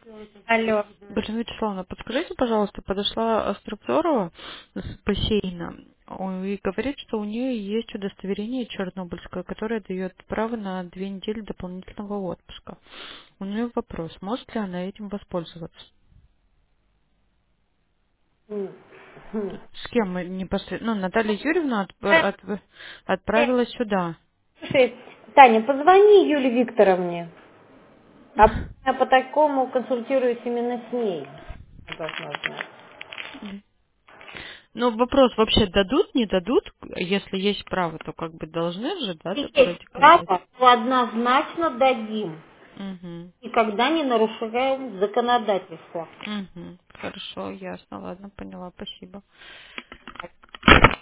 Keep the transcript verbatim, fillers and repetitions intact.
Алло. Галина Вячеславовна, подскажите, пожалуйста, подошла Островцорова с бассейна о, и говорит, что у нее есть удостоверение чернобыльское, которое дает право на две недели дополнительного отпуска. У нее вопрос, может ли она этим воспользоваться? М, хм. С кем мы непосредственно? Ну, Наталья Юрьевна отп- Э, отп- отправила сюда. Слушай, Таня, позвони Юле Викторовне. А я по такому консультируюсь именно с ней. Я должна знать. Ну, вопрос вообще дадут, не дадут? Если есть право, то как бы должны же, да, да, Если есть вроде как дать. право, то однозначно дадим. Угу. Никогда не нарушаем законодательство. Угу. Хорошо, ясно, ладно, поняла, спасибо.